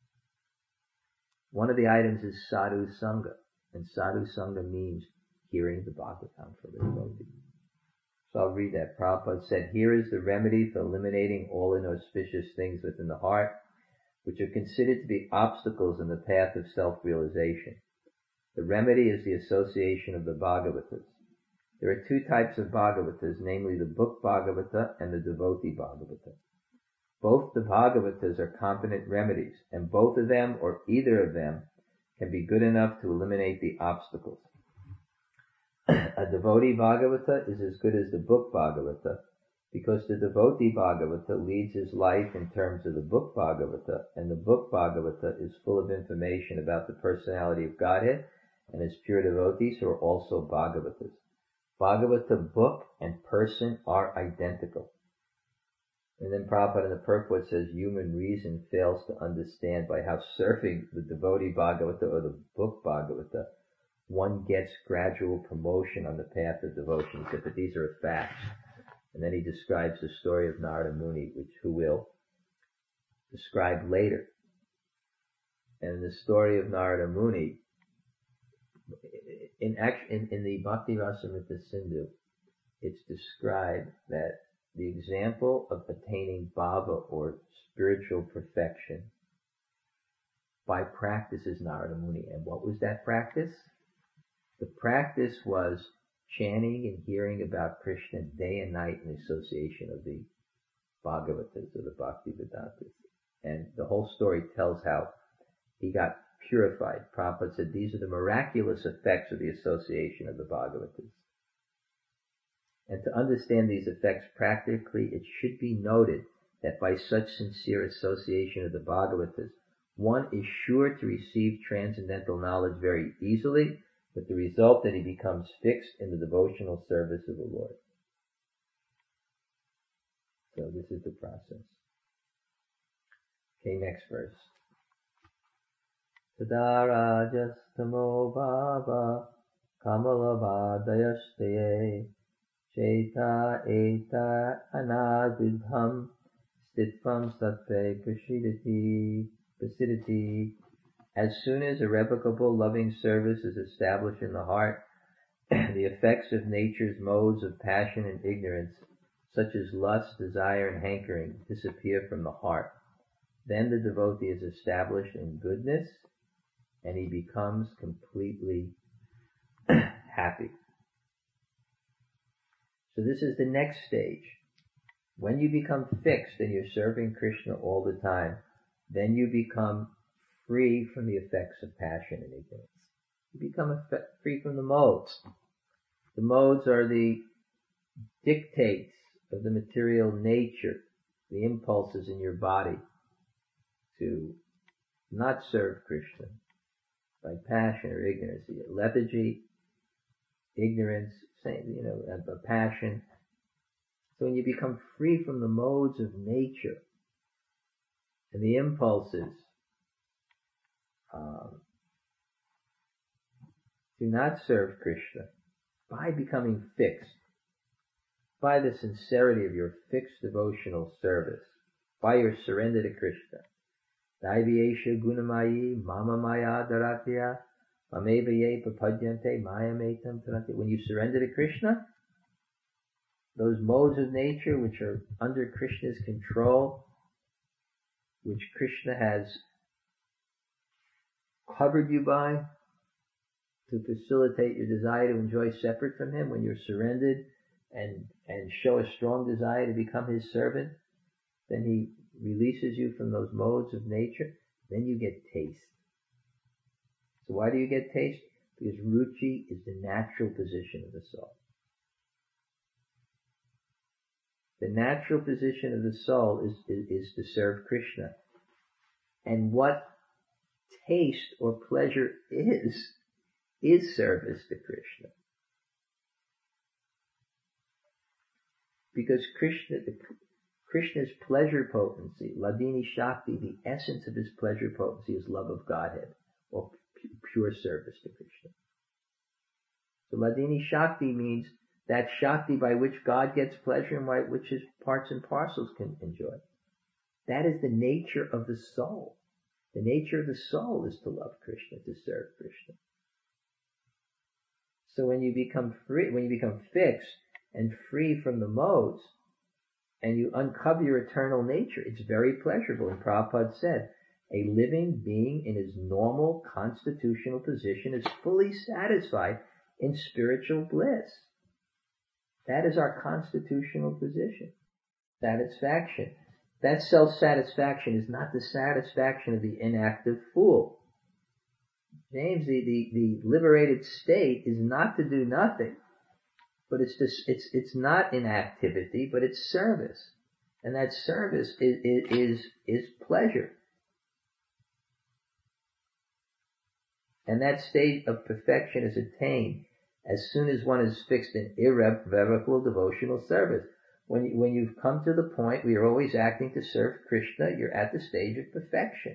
S1: One of the items is sadhu sangha, and sadhu sangha means hearing the Bhagavatam from the devotee. So I'll read that. Prabhupada said, here is the remedy for eliminating all inauspicious things within the heart, which are considered to be obstacles in the path of self-realization. The remedy is the association of the Bhagavatas. There are two types of Bhagavatas, namely the book Bhagavata and the devotee Bhagavata. Both the Bhagavatas are competent remedies, and both of them, or either of them, can be good enough to eliminate the obstacles. A devotee Bhagavata is as good as the book Bhagavata, because the devotee Bhagavata leads his life in terms of the book Bhagavata, and the book Bhagavata is full of information about the personality of Godhead and his pure devotees who are also Bhagavatas. Bhagavata book and person are identical. And then Prabhupada in the purport says human reason fails to understand by how serving the devotee Bhagavata or the book Bhagavata one gets gradual promotion on the path of devotion. He said, but these are facts. And then he describes the story of Narada Muni, which who will describe later. And in the story of Narada Muni, in, in, in the Bhakti Rasamrita Sindhu, it's described that the example of attaining bhava or spiritual perfection by practice is Narada Muni. And what was that practice? The practice was chanting and hearing about Krishna day and night in association of the Bhagavatas or the Bhakti Vedantas. And the whole story tells how he got purified. Prabhupada said these are the miraculous effects of the association of the Bhagavatas. And to understand these effects practically, it should be noted that by such sincere association of the Bhagavatas, one is sure to receive transcendental knowledge very easily, with the result that he becomes fixed in the devotional service of the Lord. So this is the process. Okay, next verse. Tadarajastamo bhava kamalabhadayastaye Cheta eta anadvidham stitvam sattve prasidati prasidati. As soon as irrevocable loving service is established in the heart, the effects of nature's modes of passion and ignorance, such as lust, desire, and hankering, disappear from the heart. Then the devotee is established in goodness, and he becomes completely happy. So this is the next stage. When you become fixed and you're serving Krishna all the time, then you become free from the effects of passion and ignorance. You become free from the modes. The modes are the dictates of the material nature, the impulses in your body to not serve Krishna by passion or ignorance. You get lethargy, ignorance, you know, a passion. So when you become free from the modes of nature and the impulses, um, do not serve Krishna by becoming fixed, by the sincerity of your fixed devotional service, by your surrender to Krishna. Daiviyesha gunamayi mama maya daratya mamevaye papadyante mayametam tarati. When you surrender to Krishna, those modes of nature which are under Krishna's control, which Krishna has covered you by to facilitate your desire to enjoy separate from him, when you're surrendered and and show a strong desire to become his servant, then he releases you from those modes of nature. Then you get taste. So why do you get taste? Because ruchi is the natural position of the soul. The natural position of the soul is, is, is to serve Krishna. And what taste or pleasure is, is service to Krishna. Because Krishna, the, Krishna's pleasure potency, Ladini Shakti, the essence of his pleasure potency is love of Godhead, or pu- pure service to Krishna. So Ladini Shakti means that Shakti by which God gets pleasure and by which his parts and parcels can enjoy. That is the nature of the soul. The nature of the soul is to love Krishna, to serve Krishna. So when you become free, when you become fixed and free from the modes, and you uncover your eternal nature, it's very pleasurable. And Prabhupada said, a living being in his normal constitutional position is fully satisfied in spiritual bliss. That is our constitutional position. Satisfaction. That self-satisfaction is not the satisfaction of the inactive fool. James, the, the, the liberated state is not to do nothing, but it's just, it's it's not inactivity, but it's service, and that service is is is pleasure. And that state of perfection is attained as soon as one is fixed in irrevocable devotional service. When you, when you've come to the point where you're always acting to serve Krishna, you're at the stage of perfection.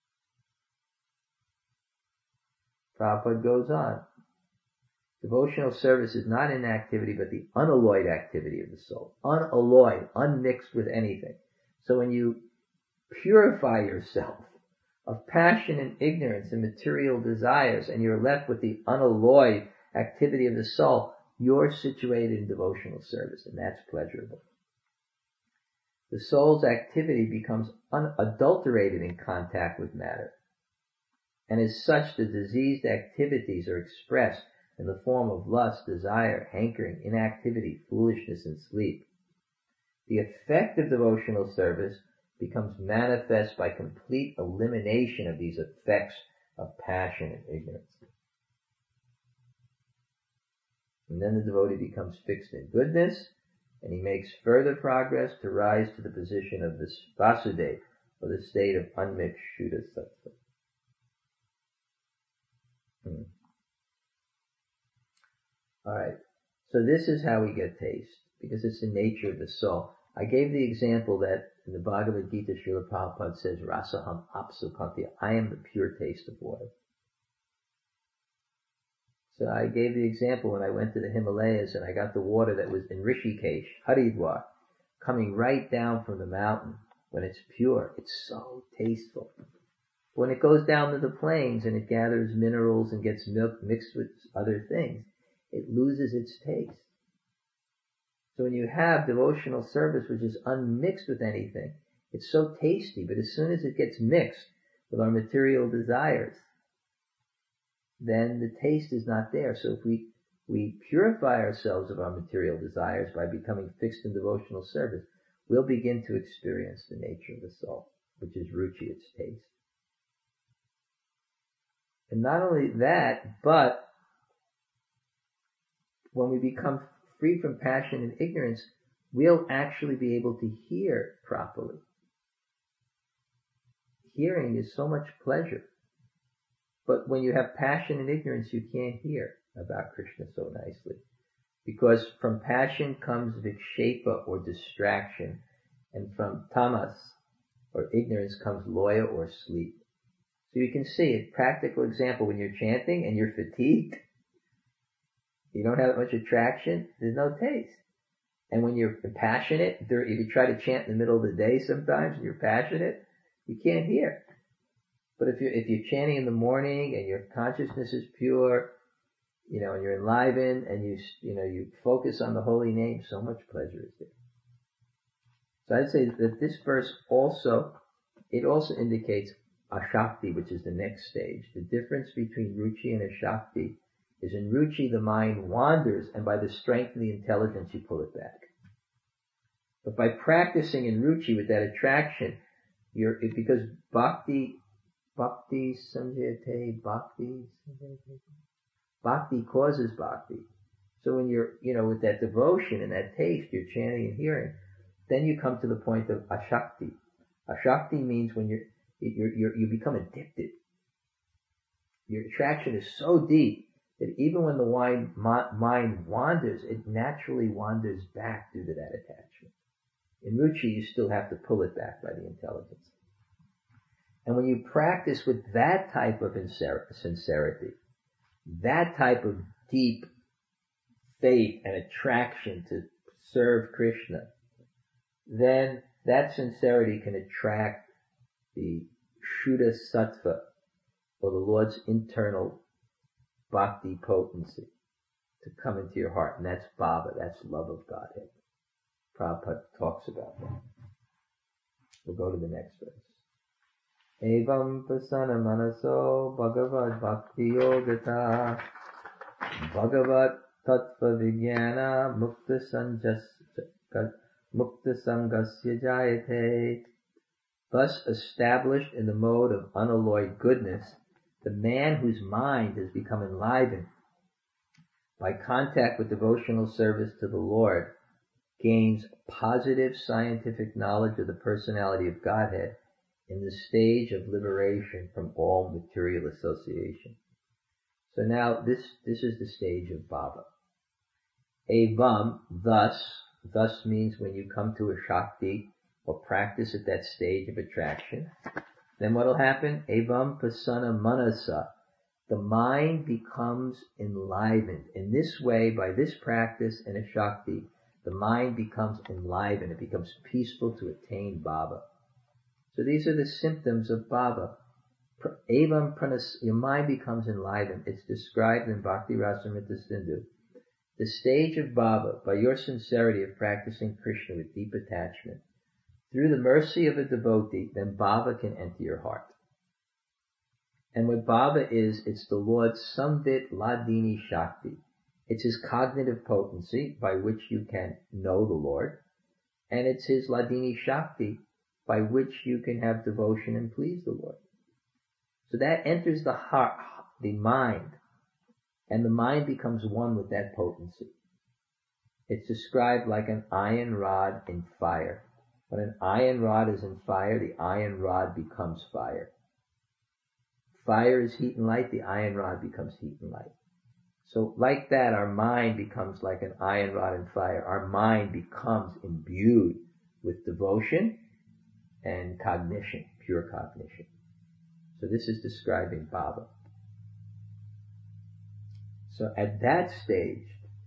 S1: Prabhupada goes on. Devotional service is not inactivity, but the unalloyed activity of the soul. Unalloyed, unmixed with anything. So when you purify yourself of passion and ignorance and material desires, and you're left with the unalloyed activity of the soul, you're situated in devotional service, and that's pleasurable. The soul's activity becomes unadulterated in contact with matter, and as such the diseased activities are expressed in the form of lust, desire, hankering, inactivity, foolishness, and sleep. The effect of devotional service becomes manifest by complete elimination of these effects of passion and ignorance. And then the devotee becomes fixed in goodness, and he makes further progress to rise to the position of the Vasudeva, or the state of unmixed Shuddha Sattva. Hmm. Alright, so this is how we get taste, because it's the nature of the soul. I gave the example that in the Bhagavad Gita, Srila Prabhupada says, Rasaham apsukanti, I am the pure taste of water. So I gave the example when I went to the Himalayas and I got the water that was in Rishikesh, Haridwar, coming right down from the mountain. When it's pure, it's so tasteful. When it goes down to the plains and it gathers minerals and gets milk mixed with other things, it loses its taste. So when you have devotional service which is unmixed with anything, it's so tasty, but as soon as it gets mixed with our material desires, then the taste is not there. So if we, we purify ourselves of our material desires by becoming fixed in devotional service, we'll begin to experience the nature of the soul, which is ruchi, its taste. And not only that, but when we become free from passion and ignorance, we'll actually be able to hear properly. Hearing is so much pleasure. But when you have passion and ignorance, you can't hear about Krishna so nicely. Because from passion comes vikshepa, or distraction, and from tamas, or ignorance, comes loya, or sleep. So you can see a practical example: when you're chanting and you're fatigued, you don't have much attraction, there's no taste. And when you're passionate, if you try to chant in the middle of the day sometimes and you're passionate, you can't hear. But if you're, if you're chanting in the morning and your consciousness is pure, you know, and you're enlivened and you, you know, you focus on the holy name, so much pleasure is there. So I'd say that this verse also, it also indicates ashakti, which is the next stage. The difference between ruchi and ashakti is in ruchi the mind wanders, and by the strength of the intelligence you pull it back. But by practicing in ruchi with that attraction, you're, it, because bhakti, bhakti sanjayate, bhakti, bhakti causes bhakti. So when you're, you know, with that devotion and that taste, you're chanting and hearing, then you come to the point of ashakti. Ashakti means when you're, you're, you're you become addicted. Your attraction is so deep that even when the mind wanders, it naturally wanders back due to that attachment. In ruchi, you still have to pull it back by the intelligence. And when you practice with that type of sincerity, that type of deep faith and attraction to serve Krishna, then that sincerity can attract the Shuddha Sattva, or the Lord's internal bhakti potency to come into your heart. And that's Bhava, that's love of Godhead. Prabhupada talks about that. We'll go to the next verse. Evam pasana manaso bhagavad bhakti yogata bhagavat tattva vijnana mukta sanjas mukta sangasya jayate. Thus established in the mode of unalloyed goodness, the man whose mind has become enlivened by contact with devotional service to the Lord gains positive scientific knowledge of the personality of Godhead in the stage of liberation from all material association. So now this, this is the stage of Bhava. Evam, thus, thus means when you come to a Shakti or practice at that stage of attraction, then what will happen? Evam pasana manasa. The mind becomes enlivened. In this way, by this practice in a Shakti, the mind becomes enlivened. It becomes peaceful to attain Bhava. So these are the symptoms of Bhava. Evam pranas, your mind becomes enlivened. It's described in Bhakti Rasamrita Sindhu. The stage of Bhava, by your sincerity of practicing Krishna with deep attachment, through the mercy of a devotee, then Bhava can enter your heart. And what Bhava is, it's the Lord's Samvit Ladini Shakti. It's His cognitive potency by which you can know the Lord. And it's His Ladini Shakti by which you can have devotion and please the Lord. So that enters the heart, the mind, and the mind becomes one with that potency. It's described like an iron rod in fire. When an iron rod is in fire, the iron rod becomes fire. Fire is heat and light, the iron rod becomes heat and light. So like that, our mind becomes like an iron rod in fire. Our mind becomes imbued with devotion and cognition, pure cognition. So this is describing Bhava. So at that stage,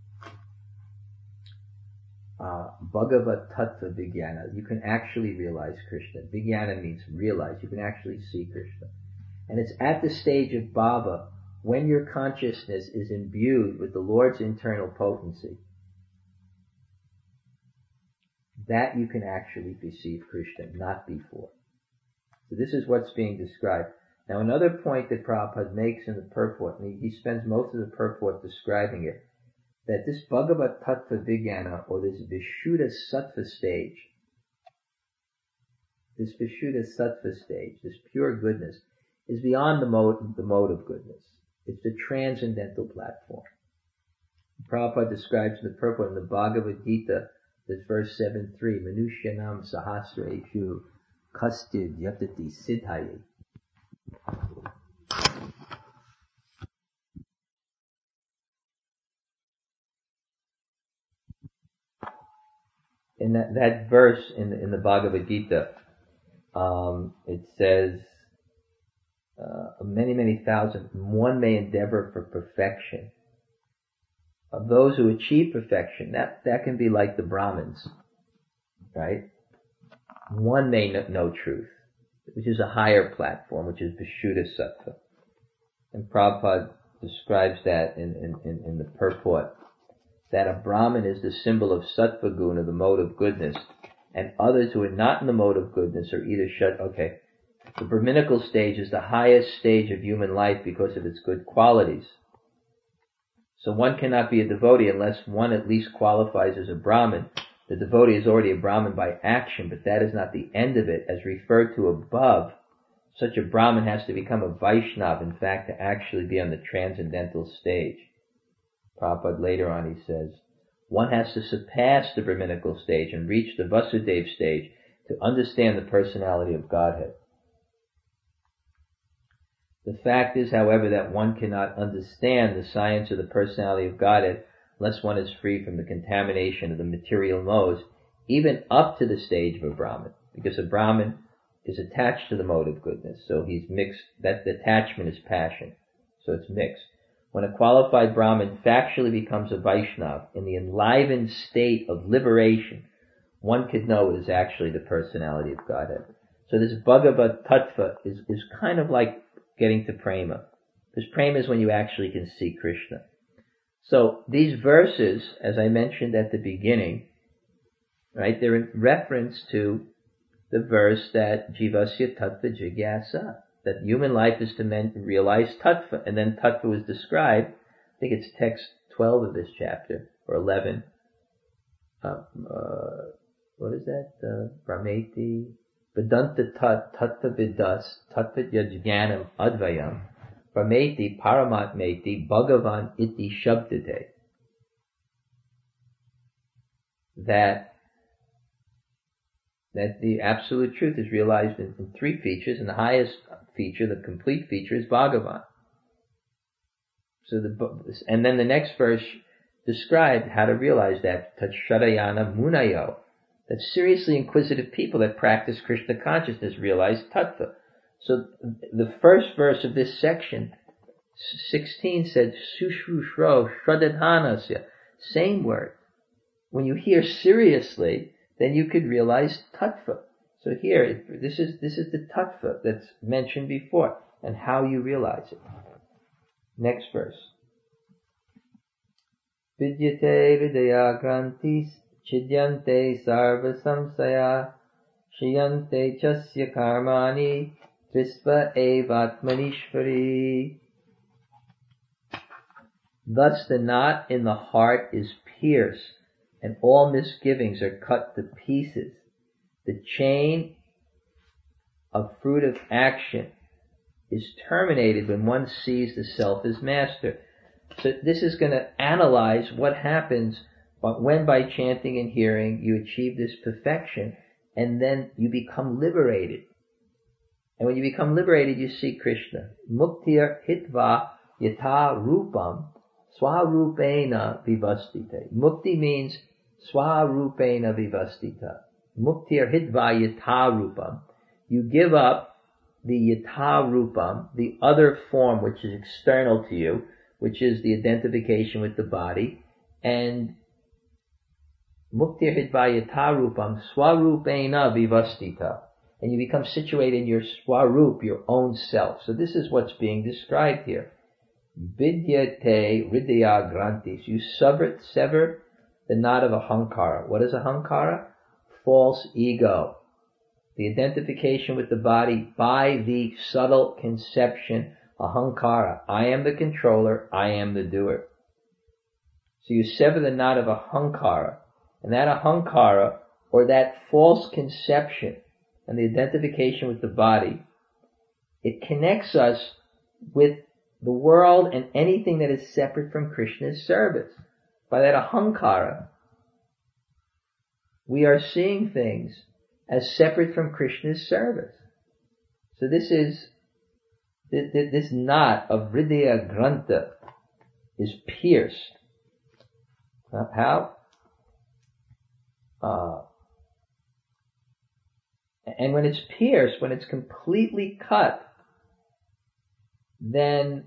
S1: uh, Bhagavat Tattva Vijnana, you can actually realize Krishna. Vijnana means realize. You can actually see Krishna. And it's at the stage of Bhava, when your consciousness is imbued with the Lord's internal potency, that you can actually perceive Krishna, not before. So this is what's being described. Now another point that Prabhupada makes in the purport, and he spends most of the purport describing it, that this Bhagavat Tattva Vijnana, or this Vishuddha Sattva stage, this Vishuddha Sattva stage, this pure goodness, is beyond the mode, the mode of goodness. It's the transcendental platform. Prabhupada describes in the purport in the Bhagavad Gita, this verse seven three, Manushyanam sahasreshu kastid yatati siddhaye. In that, that verse in the, in the Bhagavad Gita, um, it says, uh, many, many thousand, one may endeavor for perfection. Of those who achieve perfection, that, that can be like the Brahmins, right? One may know truth, which is a higher platform, which is Vishuddha Sattva. And Prabhupada describes that in, in, in, in the purport, that a Brahmin is the symbol of Sattva Guna, the mode of goodness, and others who are not in the mode of goodness are either shut, okay, the Brahminical stage is the highest stage of human life because of its good qualities. So one cannot be a devotee unless one at least qualifies as a Brahmin. The devotee is already a Brahmin by action, but that is not the end of it. As referred to above, such a Brahmin has to become a Vaishnava, in fact, to actually be on the transcendental stage. Prabhupada later on he says, one has to surpass the Brahminical stage and reach the Vasudeva stage to understand the personality of Godhead. The fact is, however, that one cannot understand the science of the personality of Godhead unless one is free from the contamination of the material modes, even up to the stage of a Brahmin, because a Brahmin is attached to the mode of goodness, so he's mixed, that attachment is passion, so it's mixed. When a qualified Brahmin factually becomes a Vaishnava, in the enlivened state of liberation, one could know it is actually the personality of Godhead. So this Bhagavad Tattva is, is kind of like getting to Prema. Because Prema is when you actually can see Krishna. So these verses, as I mentioned at the beginning, right, they're in reference to the verse that Jivasya Tattva Jigyasa, that human life is to men realize Tattva. And then Tattva was described, I think it's text twelve of this chapter, or eleven. Uh, uh, what is that? Uh, Brahmeti, Vedanta Tat, Tattva Vidas, Tattva Yajnanam Advayam, Brahmeti Paramatmeti Bhagavan Iti Shabdate. That, that the absolute truth is realized in, in three features, and the highest feature, the complete feature, is Bhagavan. So the, and then the next verse described how to realize that, Tatshadayana Munayo, that seriously inquisitive people that practice Krishna consciousness realize Tattva. So the first verse of this section, sixteen, said, Sushrushro Shradadhanasya, same word. When you hear seriously, then you could realize Tattva. So here, this is, this is the Tattva that's mentioned before, and how you realize it. Next verse. Vidyate hridaya grantis chidyante sarva samsaya shiyante chasya karmani trisva evatmanishvari. Thus the knot in the heart is pierced, and all misgivings are cut to pieces. The chain of fruit of action is terminated when one sees the self as master. So this is going to analyze what happens when by chanting and hearing you achieve this perfection, and then you become liberated. And when you become liberated, you see Krishna. Muktir hitva yata rupam swarupena vivastite. Mukti means swarupena vivastita. Muktir hitva yata rupam. You give up the yata rupam, the other form which is external to you, which is the identification with the body, and muktir hitva yata rupam swarupena vivastita. And you become situated in your swarup, your own self. So this is what's being described here. Vidyate hridaya grantis. You sever, sever the knot of ahankara. What is ahankara? False ego. The identification with the body by the subtle conception, ahankara. I am the controller, I am the doer. So you sever the knot of ahankara. And that ahankara, or that false conception, and the identification with the body, it connects us with the world and anything that is separate from Krishna's service. By that ahankara, we are seeing things as separate from Krishna's service. So this is, this knot of hridaya granta is pierced. How? Uh, and when it's pierced, when it's completely cut, then,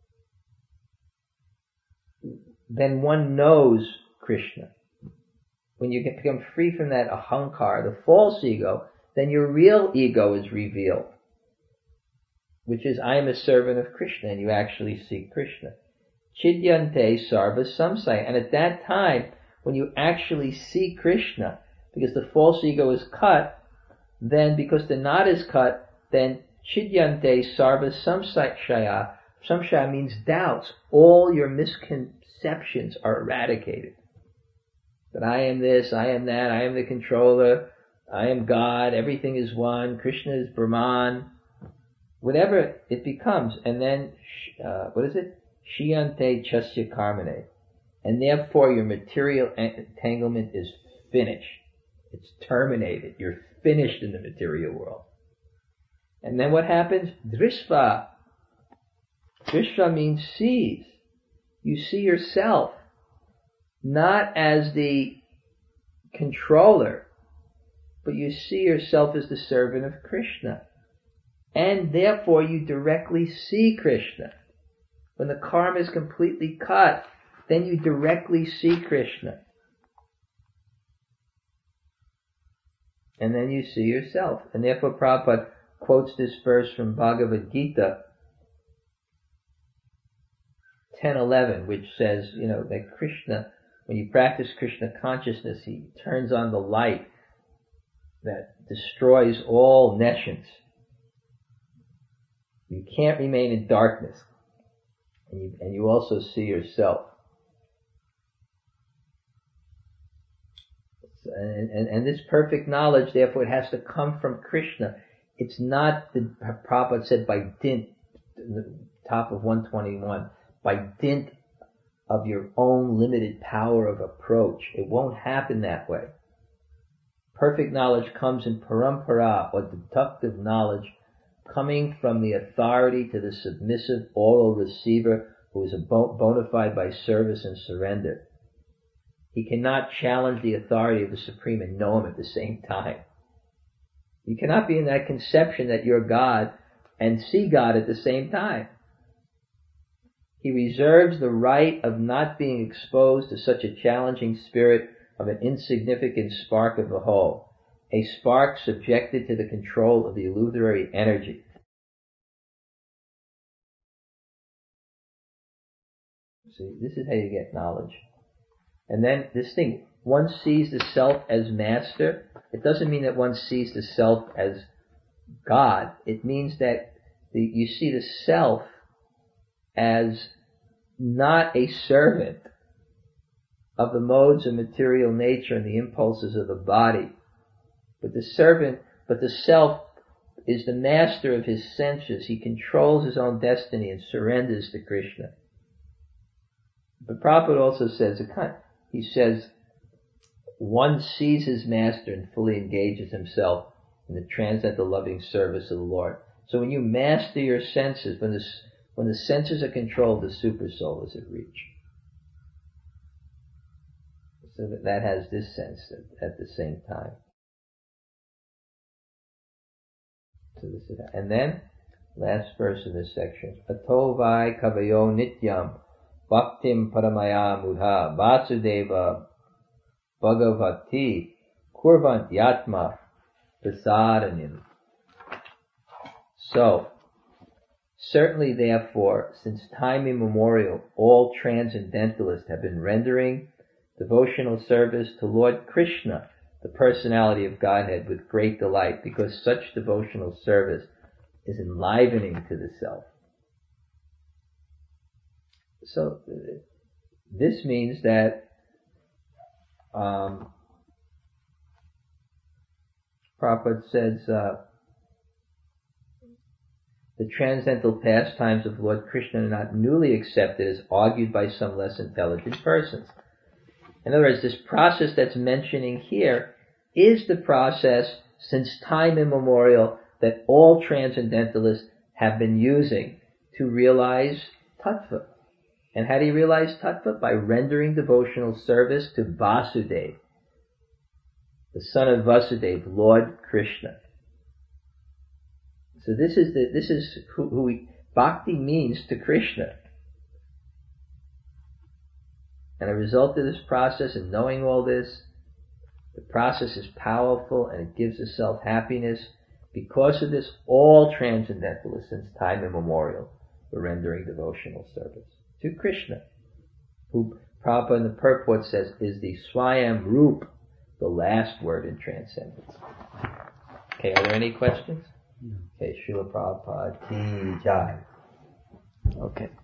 S1: then one knows Krishna. When you become free from that ahankara, the false ego, then your real ego is revealed, which is, I am a servant of Krishna, and you actually see Krishna. Chidyante sarva samsaya. And at that time, when you actually see Krishna, because the false ego is cut, then because the knot is cut, then chidyante sarva samsaya. Samsaya means doubts. All your misconceptions are eradicated. That I am this, I am that, I am the controller, I am God, everything is one, Krishna is Brahman, whatever it becomes. And then, uh, what is it? Shiyante chasya karmane. And therefore your material entanglement is finished. It's terminated. You're finished in the material world. And then what happens? Drishva. Drishva means sees. You see yourself not as the controller, but you see yourself as the servant of Krishna. And therefore you directly see Krishna. When the karma is completely cut, then you directly see Krishna. and then you see yourself. And therefore Prabhupada quotes this verse from Bhagavad Gita ten eleven, which says, you know, that Krishna, when you practice Krishna consciousness, he turns on the light that destroys all nescience. You can't remain in darkness. And you, and you also see yourself. And, and, and this perfect knowledge, therefore, it has to come from Krishna. It's not, the Prabhupada said, by dint, the top of one twenty-one, by dint of your own limited power of approach. It won't happen that way. Perfect knowledge comes in parampara, or deductive knowledge, coming from the authority to the submissive oral receiver who is a bona fide by service and surrender. He cannot challenge the authority of the Supreme and know Him at the same time. You cannot be in that conception that you're God and see God at the same time. He reserves the right of not being exposed to such a challenging spirit of an insignificant spark of the whole, a spark subjected to the control of the illusory energy. See, this is how you get knowledge. And then this thing, one sees the self as master. It doesn't mean that one sees the self as God. It means that the, you see the self as not a servant of the modes of material nature and the impulses of the body, but the servant, but the self is the master of his senses. He controls his own destiny and surrenders to Krishna. But Prabhupada also says, he says, one sees his master and fully engages himself in the transcendental loving service of the Lord. So when you master your senses, when the, when the senses are controlled, the super soul is at reach. So that, that has this sense at, at the same time. So this is, and then, last verse in this section, Ato vai kavayo nityam bhaktim paramaya mudha vasudeva bhagavati kurvant yatma prasadanim. So, certainly therefore, since time immemorial, all transcendentalists have been rendering devotional service to Lord Krishna, the personality of Godhead, with great delight, because such devotional service is enlivening to the self. So, this means that um, Prabhupada says uh, the transcendental pastimes of Lord Krishna are not newly accepted as argued by some less intelligent persons. In other words, this process that's mentioning here is the process since time immemorial that all transcendentalists have been using to realize tattva. And how do you realize tattva? By rendering devotional service to Vasudeva, the son of Vasudeva, Lord Krishna. So this is the, this is who, who we, bhakti means to Krishna. And a result of this process and knowing all this, the process is powerful and it gives the self happiness. Because of this, all transcendentalists since time immemorial were rendering devotional service to Krishna, who Prabhupada in the purport says is the Swayam Rup, the last word in transcendence. Okay, are there any questions? Okay, Srila Prabhupada Ki Jai. Okay.